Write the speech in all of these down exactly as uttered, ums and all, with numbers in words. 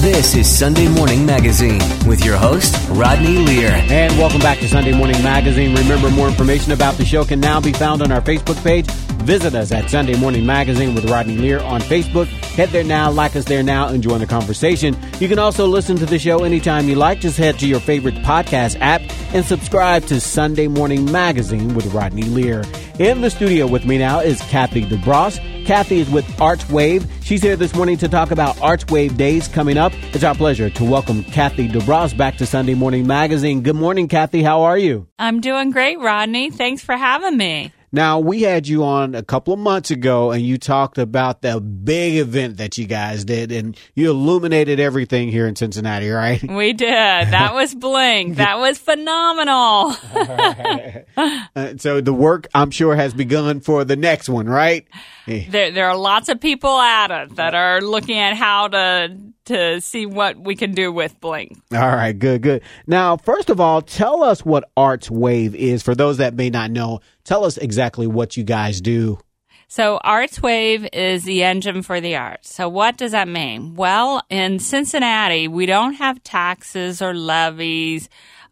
This is Sunday Morning Magazine with your host, Rodney Lear. And welcome back to Sunday Morning Magazine. Remember, more information about the show can now be found on our Facebook page. Visit us at Sunday Morning Magazine with Rodney Lear on Facebook. Head there now, like us there now, and join the conversation. You can also listen to the show anytime you like. Just head to your favorite podcast app and subscribe to Sunday Morning Magazine with Rodney Lear. In the studio with me now is Kathy DeBross. Kathy is with Archwave. She's here this morning to talk about Archwave Days coming up. It's our pleasure to welcome Kathy DeBross back to Sunday Morning Magazine. Good morning, Kathy. How are you? I'm doing great, Rodney. Thanks for having me. Now, we had you on a couple of months ago, and you talked about the big event that you guys did, and you illuminated everything here in Cincinnati, right? We did. That was Blink. That was phenomenal. uh, so the work, I'm sure, has begun for the next one, right? There, there are lots of people at it that are looking at how to to see what we can do with Blink. All right, good, good. Now, first of all, tell us what Archwave is. For those that may not know, tell us exactly what you guys do. So Archwave is the engine for the arts. So what does that mean? Well, in Cincinnati, we don't have taxes or levies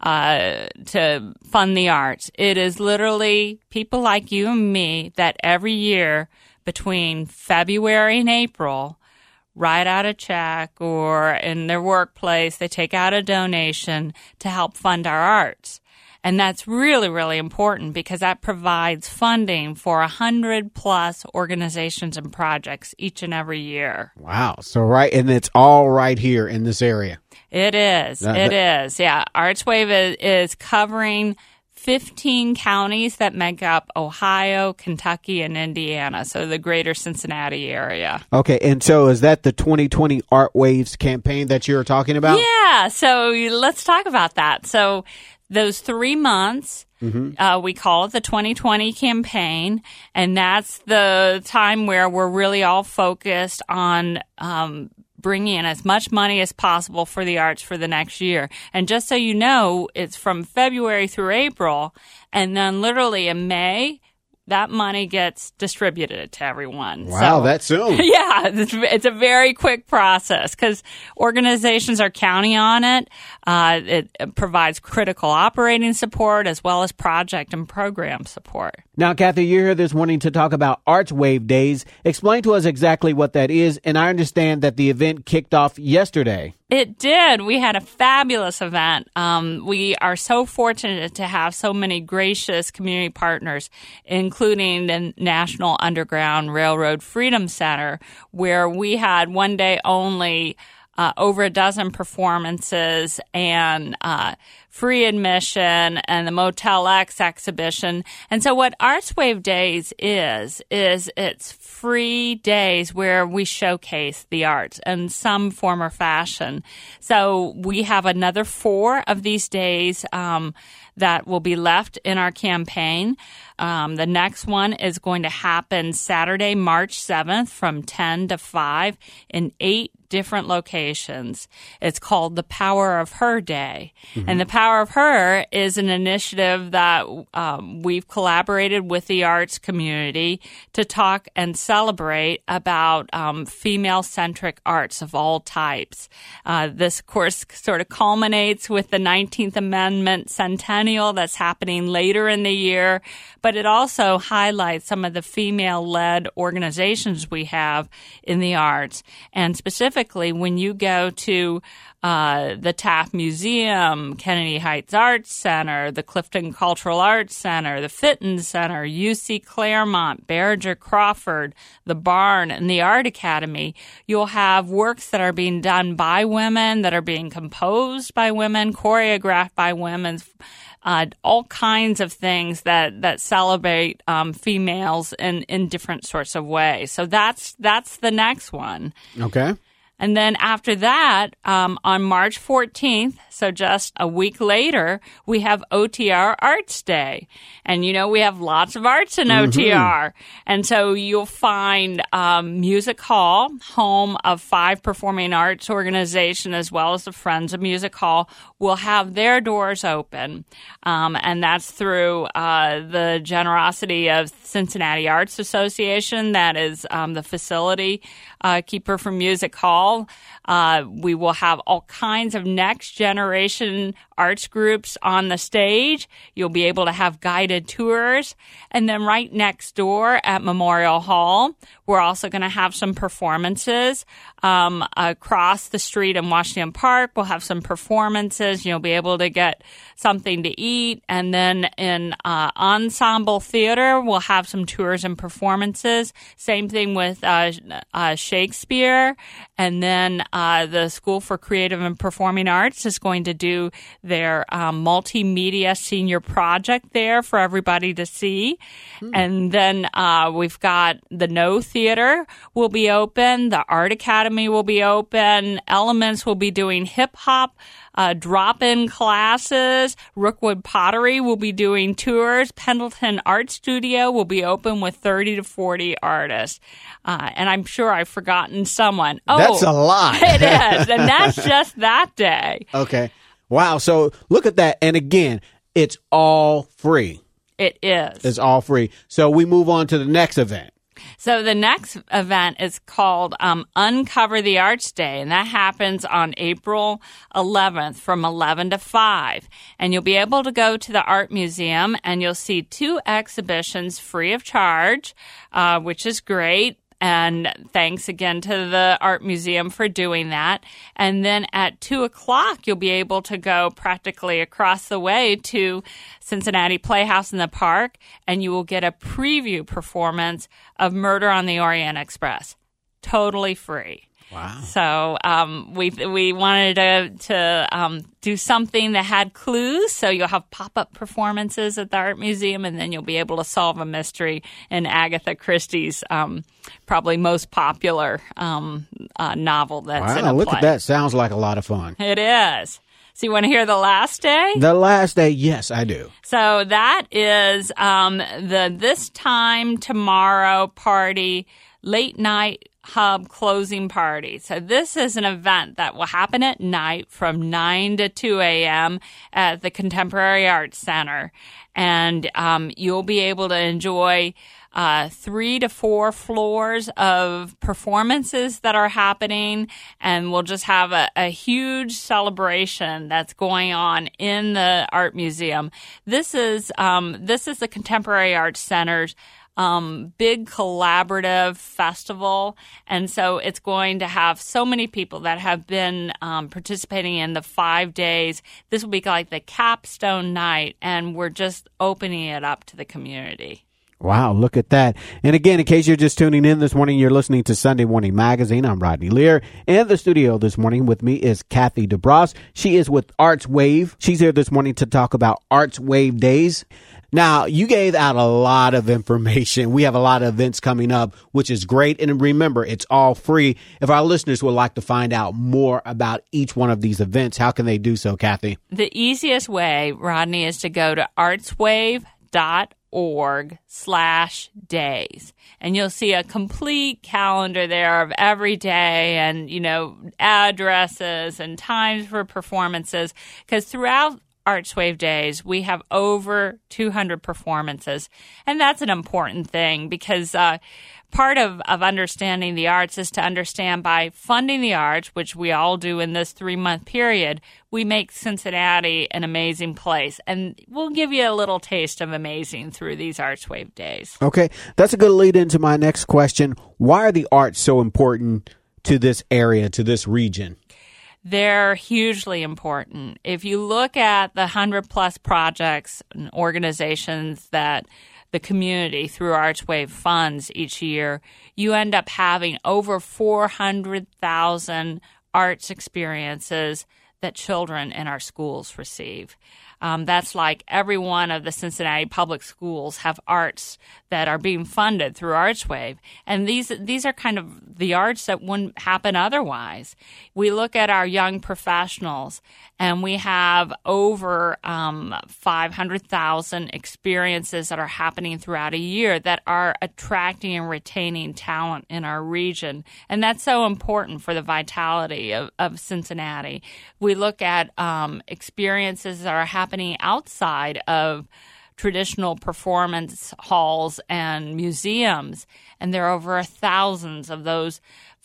uh, to fund the arts. It is literally people like you and me that every year between February and April write out a check, or in their workplace, they take out a donation to help fund our arts. And that's really, really important because that provides funding for a hundred plus organizations and projects each and every year. Wow. So, right. And it's all right here in this area. It is. Uh, it that- is. Yeah. Archwave is, is covering fifteen counties that make up Ohio, Kentucky, and Indiana, so the greater Cincinnati area. Okay, and so is that the twenty twenty Art Waves campaign that you're talking about? Yeah, so let's talk about that. So those three months, mm-hmm. uh, we call it the twenty twenty campaign, and that's the time where we're really all focused on um bringing in as much money as possible for the arts for the next year. And just so you know, it's from February through April, and then literally in May, that money gets distributed to everyone. Wow, so, that's soon. Yeah, it's, it's a very quick process because organizations are counting on it. Uh, it, it provides critical operating support as well as project and program support. Now, Kathy, you're here this morning to talk about Archwave Days. Explain to us exactly what that is, and I understand that the event kicked off yesterday. It did. We had a fabulous event. Um, we are so fortunate to have so many gracious community partners, including the National Underground Railroad Freedom Center, where we had one day only uh, over a dozen performances and uh, free admission and the Motel X exhibition. And so what Archwave Days is, is it's free days where we showcase the arts in some form or fashion. So we have another four of these days um, that will be left in our campaign. Um, the next one is going to happen Saturday, March seventh from ten to five in eight different locations. It's called the Power of Her Day. Mm-hmm. And the Power of Her is an initiative that um, we've collaborated with the arts community to talk and celebrate about um, female-centric arts of all types. Uh, this, of course, sort of culminates with the nineteenth Amendment centennial that's happening later in the year, but it also highlights some of the female-led organizations we have in the arts. And specifically, when you go to uh, the Taft Museum, Kennedy Heights Arts Center, the Clifton Cultural Arts Center, the Fitton Center, U C Claremont, Barringer Crawford, the Barn, and the Art Academy, you'll have works that are being done by women, that are being composed by women, choreographed by women, Uh, all kinds of things that, that celebrate um, females in, in different sorts of ways. So that's that's the next one. Okay. And then after that, um, on March fourteenth, so just a week later, we have O T R Arts Day. And, you know, we have lots of arts in mm-hmm. O T R. And so you'll find um, Music Hall, home of five performing arts organizations, as well as the Friends of Music Hall, will have their doors open. Um, and that's through uh, the generosity of Cincinnati Arts Association. That is um, the facility uh, Keeper from Music Hall. Uh, we will have all kinds of next generation arts groups on the stage. You'll be able to have guided tours. And then right next door at Memorial Hall, we're also going to have some performances. Um, across the street in Washington Park, we'll have some performances. You'll be able to get something to eat. And then in uh, Ensemble Theater, we'll have some tours and performances. Same thing with uh, uh, Shakespeare. And then uh, the School for Creative and Performing Arts is going to do their um, multimedia senior project there for everybody to see. Hmm. And then uh, we've got the No Theater will be open. The Art Academy will be open. Elements will be doing hip-hop uh, drop-in classes. Rookwood Pottery will be doing tours. Pendleton Art Studio will be open with thirty to forty artists. Uh, and I'm sure I've forgotten someone. Oh, that's a lot. It is. And that's just that day. Okay. Wow. So look at that. And again, it's all free. It is. It's all free. So we move on to the next event. So the next event is called um, Uncover the Arts Day, and that happens on April eleventh from eleven to five. And you'll be able to go to the Art Museum, and you'll see two exhibitions free of charge, uh, which is great. And thanks again to the Art Museum for doing that. And then at two o'clock, you'll be able to go practically across the way to Cincinnati Playhouse in the Park, and you will get a preview performance of Murder on the Orient Express. Totally free. Wow. So um, we we wanted to, to um, do something that had clues. So you'll have pop-up performances at the Art Museum, and then you'll be able to solve a mystery in Agatha Christie's um, probably most popular um, uh, novel that's wow, in a look play. at that. Sounds like a lot of fun. It is. So you want to hear the last day? The last day, yes, I do. So that is um, the This Time Tomorrow Party late night hub closing party. So this is an event that will happen at night from nine to two a.m. at the Contemporary Arts Center. And um, you'll be able to enjoy uh, three to four floors of performances that are happening. And we'll just have a, a huge celebration that's going on in the Art Museum. This is, um, this is the Contemporary Arts Center's Um, big collaborative festival. And so it's going to have so many people that have been um, participating in the five days. This will be like the capstone night, and we're just opening it up to the community. Wow, look at that. And again, in case you're just tuning in this morning, you're listening to Sunday Morning Magazine. I'm Rodney Lear. In the studio this morning with me is Kathy DeBross. She is with Arts Wave. She's here this morning to talk about Arts Wave Days. Now, you gave out a lot of information. We have a lot of events coming up, which is great. And remember, it's all free. If our listeners would like to find out more about each one of these events, how can they do so, Kathy? The easiest way, Rodney, is to go to artswave dot org slash days. And you'll see a complete calendar there of every day and, you know, addresses and times for performances. Because throughout Arts Wave Days, we have over two hundred performances. And that's an important thing because uh, part of, of understanding the arts is to understand by funding the arts, which we all do in this three-month period, we make Cincinnati an amazing place. And we'll give you a little taste of amazing through these Arts Wave Days. Okay, that's a good lead into my next question. Why are the arts so important to this area, to this region? They're hugely important. If you look at the one hundred plus projects and organizations that the community through Arts Wave funds each year, you end up having over four hundred thousand arts experiences that children in our schools receive. Um, that's like every one of the Cincinnati public schools have arts that are being funded through Arts Wave. And these these are kind of the arts that wouldn't happen otherwise. We look at our young professionals, and we have over um, five hundred thousand experiences that are happening throughout a year that are attracting and retaining talent in our region. And that's so important for the vitality of, of Cincinnati. We look at um, experiences that are happening outside of traditional performance halls and museums, and there are over thousands of those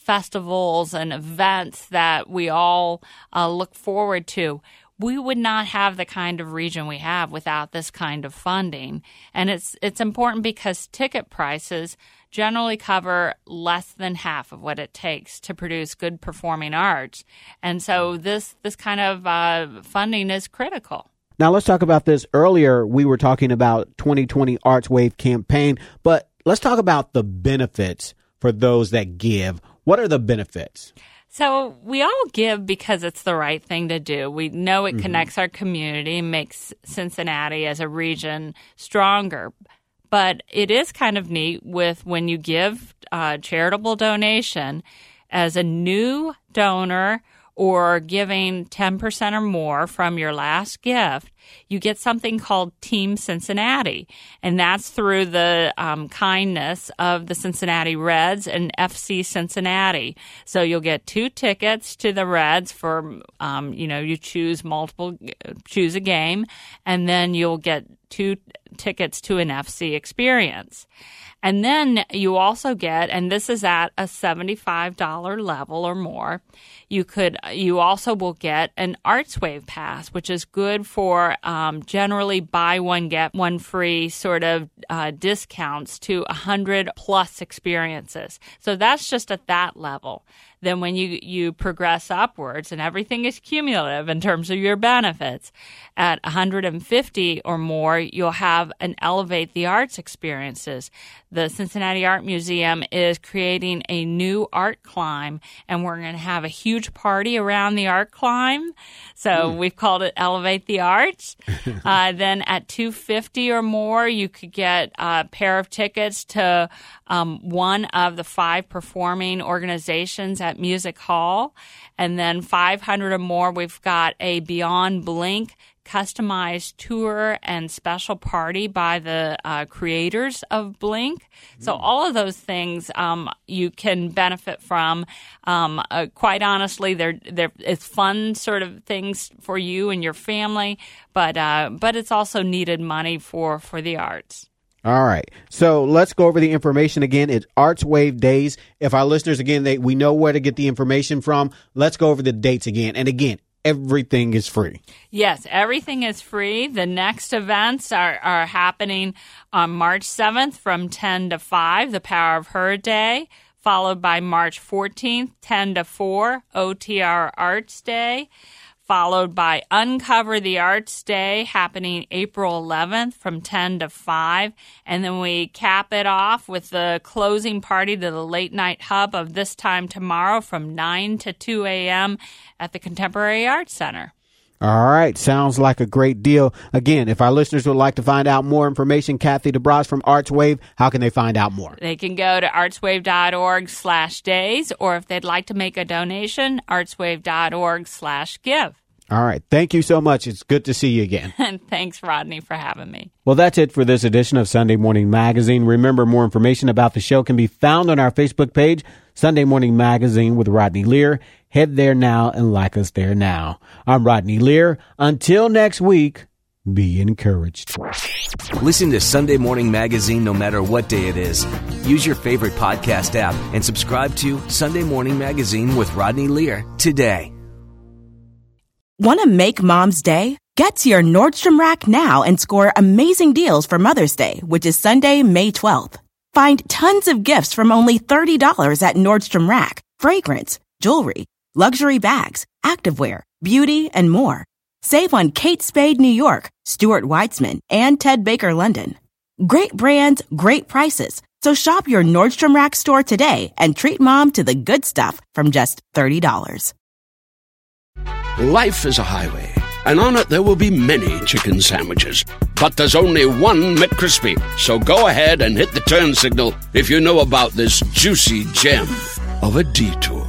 festivals and events that we all uh, look forward to. We would not have the kind of region we have without this kind of funding. And it's it's important because ticket prices generally cover less than half of what it takes to produce good performing arts. And so this this kind of uh, funding is critical. Now, let's talk about this. Earlier, we were talking about twenty twenty Arts Wave campaign, but let's talk about the benefits for those that give. What are the benefits? So we all give because it's the right thing to do. We know it mm-hmm. connects our community, makes Cincinnati as a region stronger. But it is kind of neat with when you give a charitable donation as a new donor or giving ten percent or more from your last gift, you get something called Team Cincinnati. And that's through the um, kindness of the Cincinnati Reds and F C Cincinnati. So you'll get two tickets to the Reds for, um, you know, you choose multiple, choose a game, and then you'll get two tickets to an F C experience. And then you also get, and this is at a seventy-five dollars level or more, you could, you also will get an Arts Wave pass, which is good for um, generally buy one, get one free sort of uh, discounts to one hundred plus experiences. So that's just at that level. Then when you, you progress upwards, and everything is cumulative in terms of your benefits, at one hundred fifty or more, you'll have an Elevate the Arts experiences. The Cincinnati Art Museum is creating a new art climb, and we're going to have a huge party around the art climb. So mm. we've called it Elevate the Arts. uh, then at two hundred fifty or more, you could get a pair of tickets to um, one of the five performing organizations at Music Hall. And then five hundred or more, we've got a Beyond Blink customized tour and special party by the uh, creators of Blink. So mm. all of those things um, you can benefit from. Um, uh, quite honestly, they're, they're, it's fun sort of things for you and your family, but uh, but it's also needed money for, for the arts. All right. So let's go over the information again. It's Arts Wave Days. If our listeners, again, they we know where to get the information from. Let's go over the dates again. And again, everything is free. Yes, everything is free. The next events are, are happening on March seventh from ten to five, the Power of Her Day, followed by March fourteenth, ten to four, O T R Arts Day, followed by Uncover the Arts Day happening April eleventh from ten to five. And then we cap it off with the closing party to the Late Night Hub of This Time Tomorrow from nine to two a.m. at the Contemporary Arts Center. All right. Sounds like a great deal. Again, if our listeners would like to find out more information, Kathy DeBras from Arts Wave, how can they find out more? They can go to artswave.org slash days, or if they'd like to make a donation, artswave.org slash give. All right. Thank you so much. It's good to see you again. And thanks, Rodney, for having me. Well, that's it for this edition of Sunday Morning Magazine. Remember, more information about the show can be found on our Facebook page, Sunday Morning Magazine with Rodney Lear. Head there now and like us there now. I'm Rodney Lear. Until next week, be encouraged. Listen to Sunday Morning Magazine no matter what day it is. Use your favorite podcast app and subscribe to Sunday Morning Magazine with Rodney Lear today. Want to make Mom's day? Get to your Nordstrom Rack now and score amazing deals for Mother's Day, which is Sunday, May twelfth. Find tons of gifts from only thirty dollars at Nordstrom Rack. Fragrance, jewelry, luxury bags, activewear, beauty, and more. Save on Kate Spade New York, Stuart Weitzman, and Ted Baker London. Great brands, great prices. So shop your Nordstrom Rack store today and treat Mom to the good stuff from just thirty dollars. Life is a highway, and on it there will be many chicken sandwiches. But there's only one McCrispy. So go ahead and hit the turn signal if you know about this juicy gem of a detour.